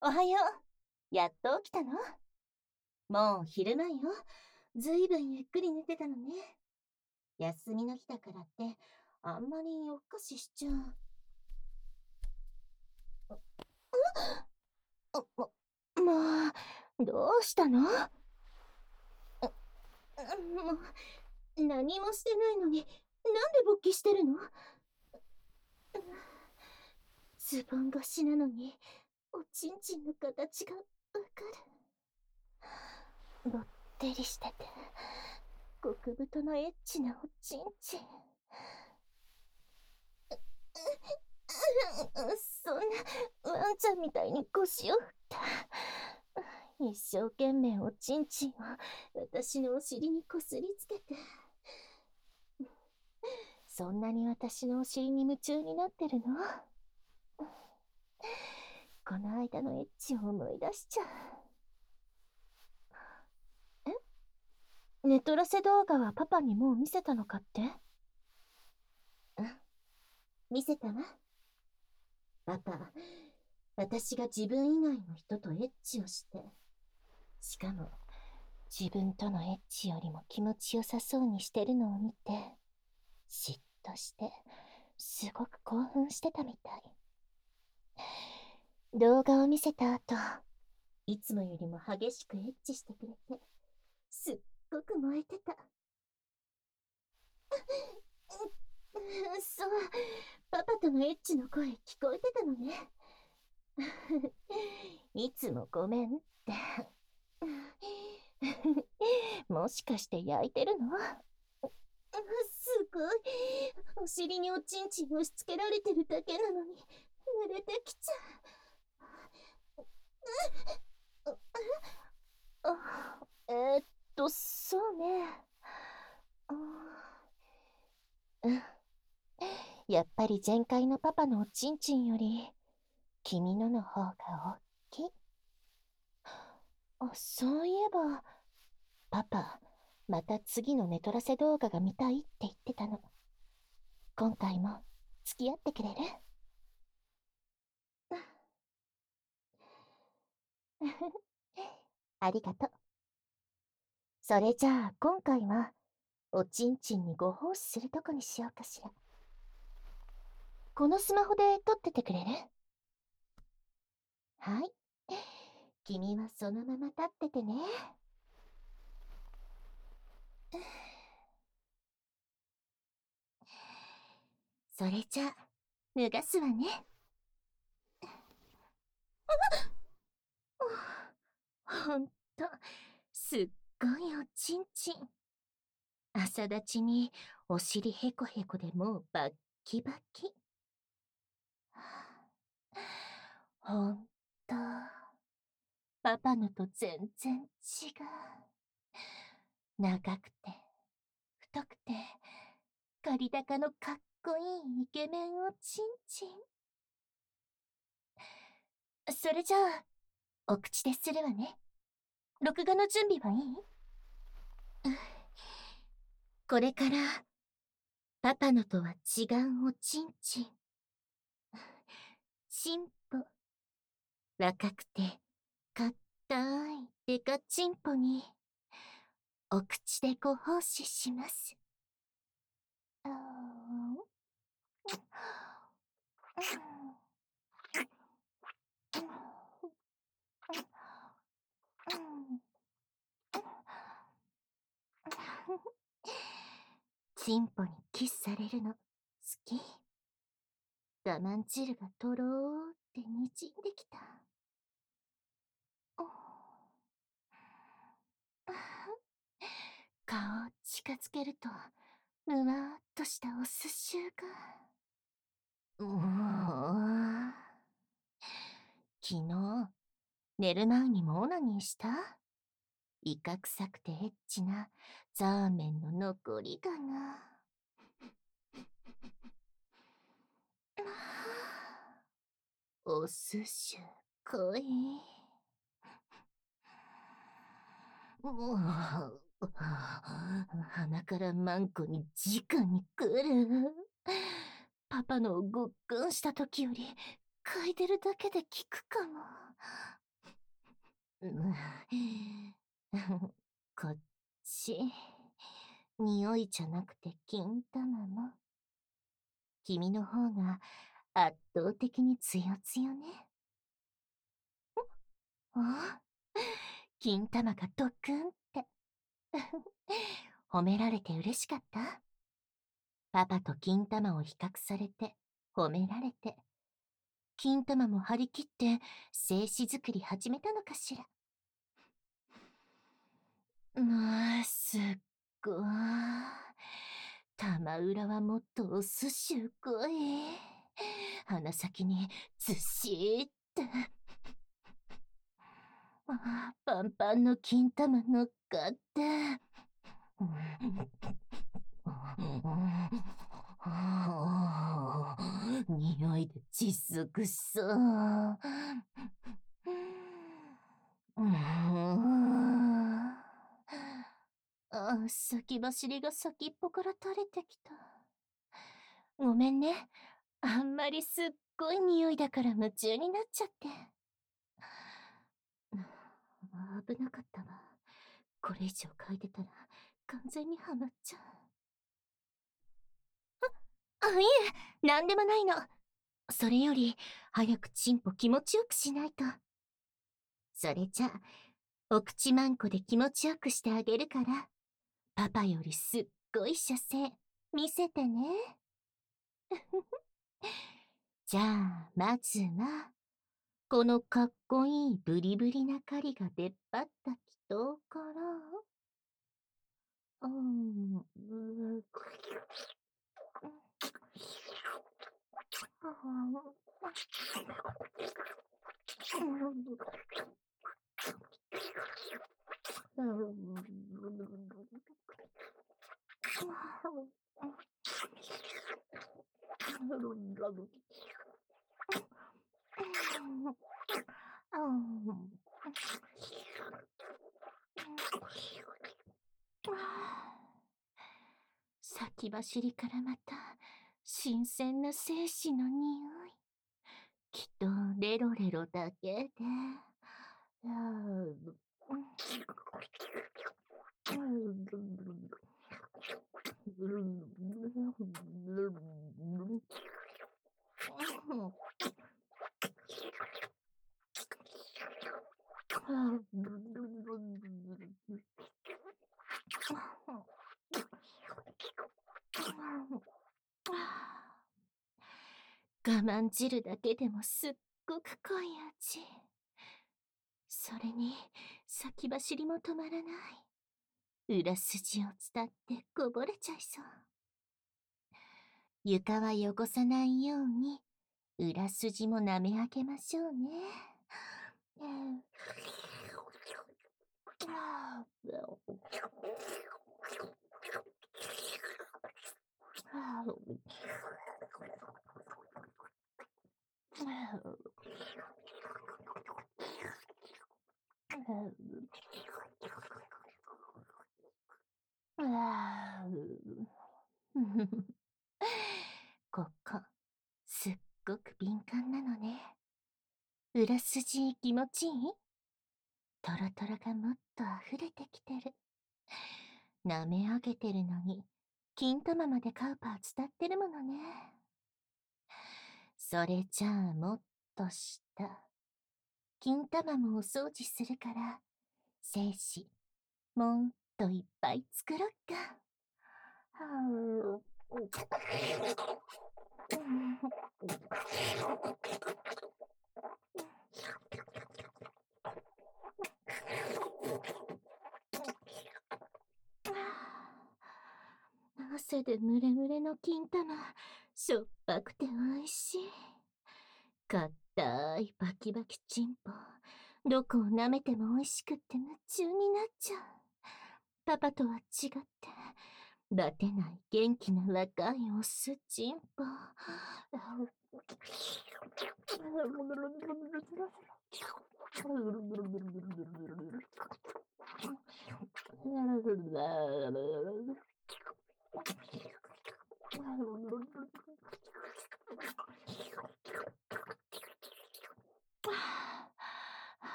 おはよう。やっと起きたの？もう昼前よ。ずいぶんゆっくり寝てたのね。休みの日だからって、あんまり夜更かししちゃう。も、どうしたの？もう、何もしてないのに、なんで勃起してるの？ズボン越しなのに、おちんちんの形がわかる。ぼってりしてて、極太のエッチなおちんちん。そんな、ワンちゃんみたいに腰を振った。一生懸命おちんちんを私のお尻にこすりつけて。そんなに私のお尻に夢中になってるの？この間のエッチを思い出しちゃう。ネトラセ動画はパパにもう見せたのかって？うん、見せたわ。パパ、私が自分以外の人とエッチをして、しかも自分とのエッチよりも気持ちよさそうにしてるのを見て、嫉妬して、すごく興奮してたみたい。動画を見せた後、いつもよりも激しくエッチしてくれて、すっごく燃えてた。そう、パパとのエッチの声聞こえてたのね。いつもごめんって。もしかして焼いてるの？すごい。お尻におちんちん押し付けられてるだけなのに、濡れてきちゃう。そうね。うん。やっぱり前回のパパのおちんちんより、君の方が大きい。そういえば、パパ、また次のネトラセ動画が見たいって言ってたの。今回も付き合ってくれる？ありがとう。それじゃあ今回は、おちんちんにご奉仕するとこにしようかしら。このスマホで撮っててくれる？はい。君はそのまま立っててね。それじゃあ、脱がすわね。ほんと、すっごいおちんちん。朝立ちにお尻へこへこでもうバッキバキ。ほんと、パパのと全然違う。長くて、太くて、刈り高のかっこいいイケメンおちんちん。それじゃあ、お口でするわね。録画の準備はいい？これから、パパのとは違うおちんちん。チンポ。若くて、かったいデカチンポに、お口でご奉仕します。あチンポにキスされるの好き？我慢汁がとろーってにじんできた。顔を近づけると、むわーっとしたおすしゅが。昨日、寝る前にもオナニーした？イカ臭くてエッチなザーメンの残りがな。おすしゅ濃い。もう、鼻からマンコに直に来る。パパのをごっくんした時より嗅いでるだけで効くかも。こっち。匂いじゃなくて金玉も。君の方が圧倒的に強強ね。あ、金玉がドクンって。褒められて嬉しかった？パパと金玉を比較されて、褒められて、金玉も張り切って精子作り始めたのかしら。すっごい。玉裏はもっとおすしゅこい。鼻先にずっしーって。パンパンの金玉乗っかって。匂いで窒息しそう。先走りが先っぽから垂れてきた。ごめんね。あんまりすっごい匂いだから夢中になっちゃって。危なかったわ。これ以上嗅いでたら完全にハマっちゃう。いえ、なんでもないの。それより、早くチンポ気持ちよくしないと。それじゃあ、お口まんこで気持ちよくしてあげるから、パパよりすっごい射精、見せてね。じゃあ、まずは、このかっこいいブリブリな狩りが出っ張った祈祷から、先走りからまた新鮮な精子の匂い。きっとレロレロだけで。我慢汁だけでもすっごく濃い味。それに先走りも止まらない。裏筋を伝ってこぼれちゃいそう。床は汚さないように裏筋も舐め上げましょうね。ここ、すっごく敏感なのね。裏筋気持ちいい？トロトロがもっと溢れてきてる。舐め上げてるのに、金玉までカウパー伝ってるものね。それじゃあもっと下。金玉もお掃除するから、精子、もっといっぱい作ろっか。汗でムレムレの金玉、しょっぱくて美味しい。硬いバキバキチンポ。どこを舐めても美味しくって夢中になっちゃう。パパとは違って、バテない元気な若いオスチンポ。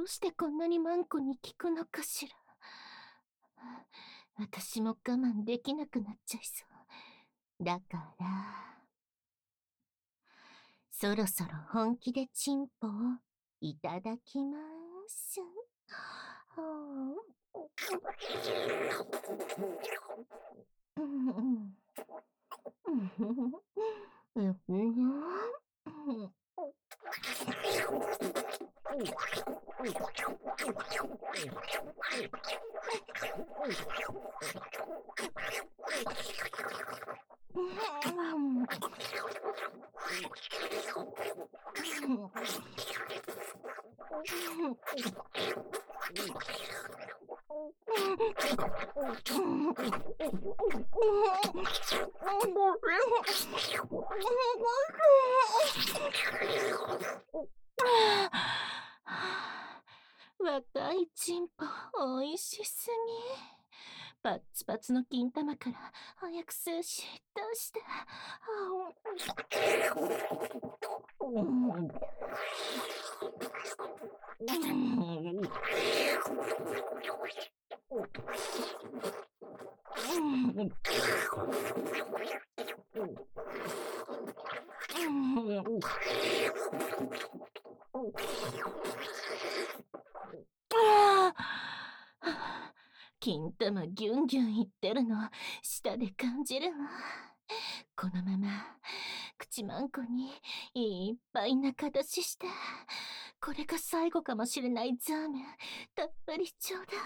うしてこんなにマンコに効くのかしら。私も我慢できなくなっちゃいそう。だから、そろそろ本気でチンポをいただきます。若いチンポ、おいしすぎ。パッツパツの金玉から早く数し出して。金玉ギュンギュンいってるの舌で感じるわ。このまま口マンコにいっぱい中出しして、これが最後かもしれないザーメンたっぷりちょうだい。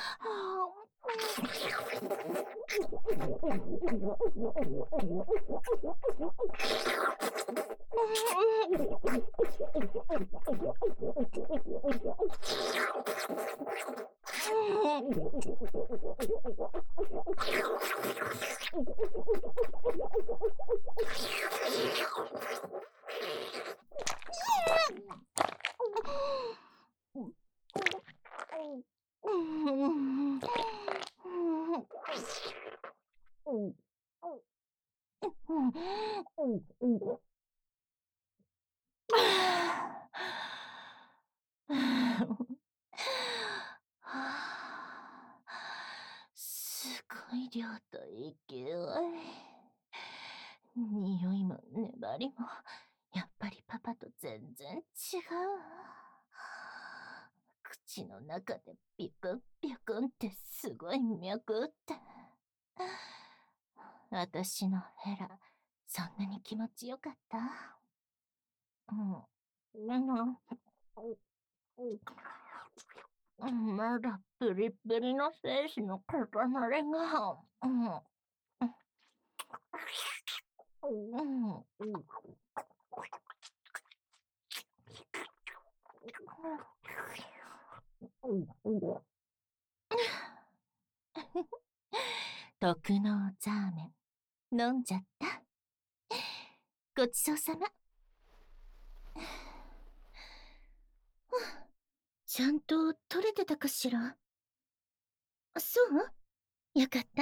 すごい量と勢い。匂いも粘りもやっぱりパパと全然違う。口の中でピクンピクンってすごい脈って。私のヘラ、そんなに気持ちよかった？まだプリプリの精子の塊が。特納ザーメン飲んじゃった。ごちそうさま。ちゃんと取れてたかしら？そうよかった。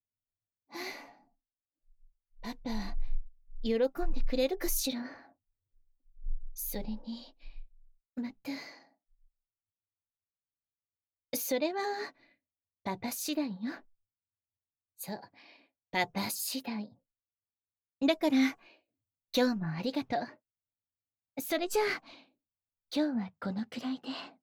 パパ、喜んでくれるかしら？それに、また。それは、パパ次第よ。そう、パパ次第。だから、今日もありがとう。それじゃあ、今日はこのくらいで。